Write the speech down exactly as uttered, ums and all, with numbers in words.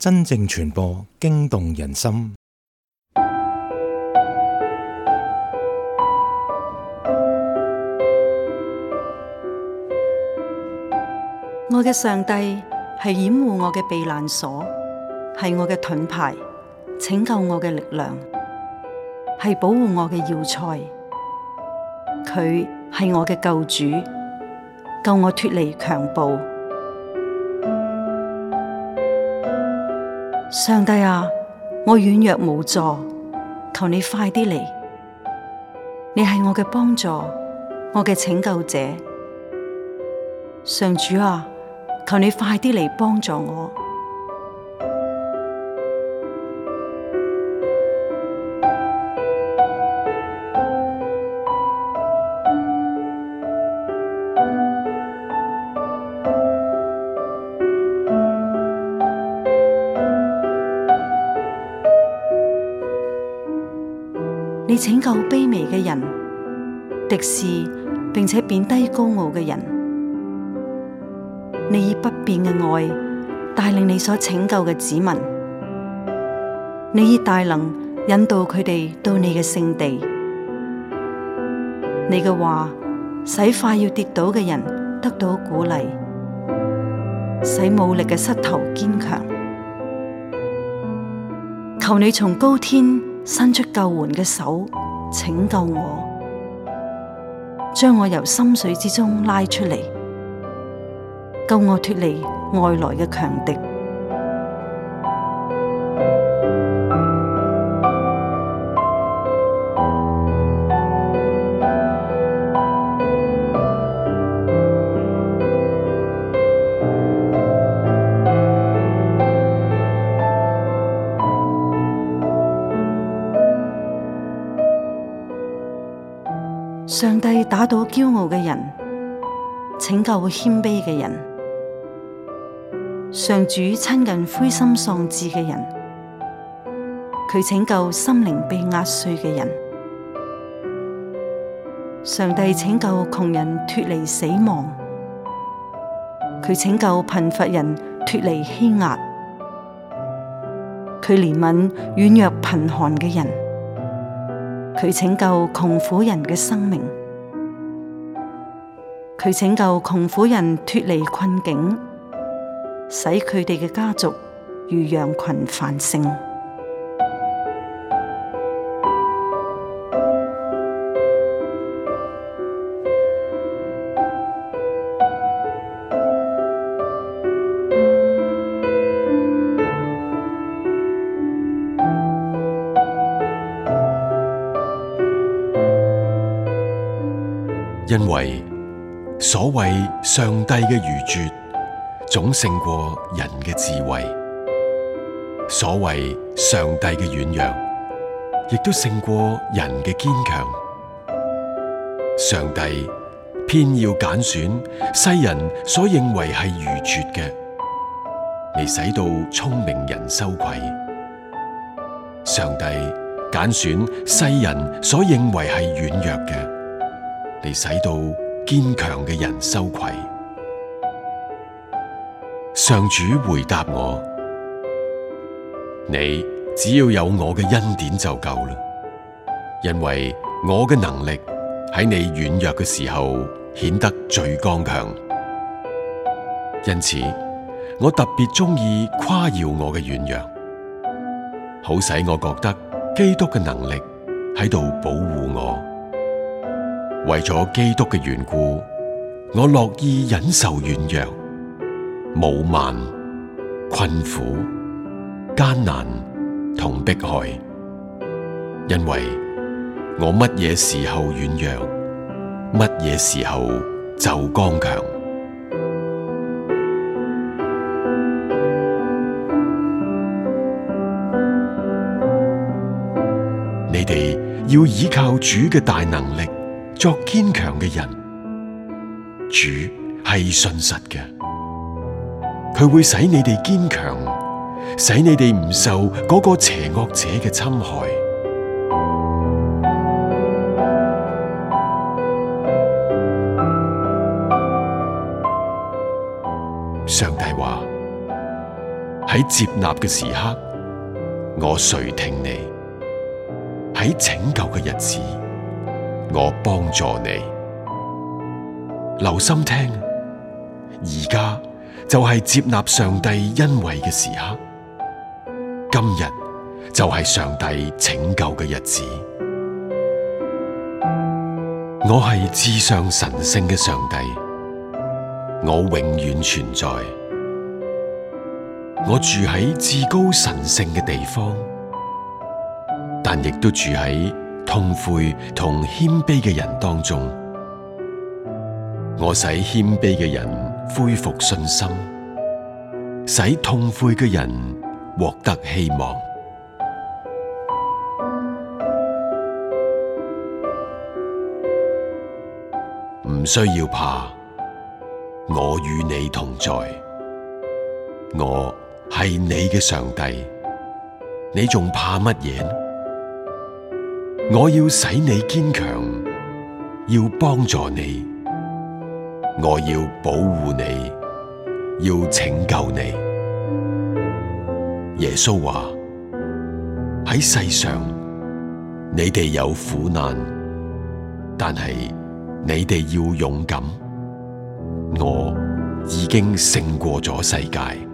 真正傳播，驚動人心。 我嘅上帝係掩護我嘅避難所，係我嘅盾牌，拯救我嘅力量，係保護我嘅要塞。佢係我嘅救主，救我脫離強暴。上帝啊，我軟弱無助，求你快啲嚟！你係我嘅幫助，我嘅拯救者。上主啊，求你快啲嚟幫助我！你拯救卑微嘅人，敵視並且貶低高傲嘅人。你以不變嘅愛帶領你所拯救嘅子民。你以大能引導佢哋到你嘅聖地。你嘅話使快要跌倒嘅人得到鼓勵，使冇力嘅膝頭堅強。求你從高天伸出救援嘅手，拯救我，將我由深水之中拉出嚟，救我脫離外來嘅強敵。上帝打倒驕傲嘅人，拯救謙卑嘅人。上主親近灰心喪志嘅人，佢拯救心靈被壓碎嘅人。上帝拯救窮人脫離死亡，佢拯救貧乏人脫離欺壓，佢憐憫軟弱貧寒嘅人。佢拯救窮苦人嘅生命，佢拯救窮苦人脫離困境，使佢哋嘅家族如羊群繁盛。 因為所謂上帝嘅愚拙，總勝過人嘅智慧；所謂上帝嘅軟弱，亦都勝過人嘅堅強。上帝偏要揀選世人所認為係愚拙嘅，嚟使到聰明人羞愧。上帝揀選世人所認為係軟弱嘅，嚟使到堅強嘅人羞愧。上主回答我：你只要有我嘅恩典就夠啦，因為我嘅能力喺你軟弱嘅時候顯得最剛強。因此，我特別中意誇耀我嘅軟弱，好使我覺得基督嘅能力喺度保護我。為咗基督嘅緣故，我樂意忍受軟弱、侮慢、困苦、艱難同迫害，因為我乜嘢時候軟弱，乜嘢時候就剛強。你哋要依靠主嘅大能力，作堅強嘅人。主係信實嘅，佢會使你哋堅強，使你哋唔受嗰個邪惡者嘅侵害。上帝話： 喺接納嘅時刻，我垂聽你；喺拯救嘅日子，我幫助你。留心聽，而家就係接納上帝恩惠嘅時刻，今日就係上帝拯救嘅日子。我係至上神聖嘅上帝，我永遠存在。我住喺至高神聖嘅地方，但亦都住喺痛悔同謙卑嘅人當中。我使謙卑嘅人恢復信心，使痛悔嘅人獲得希望。唔需要怕，我與你同在。我係你嘅上帝，你仲怕乜嘢呢？我要使你堅強，要幫助你，我要保護你，要拯救你。耶穌話：喺世上，你哋有苦難，但係你哋要勇敢，我已經勝過咗世界。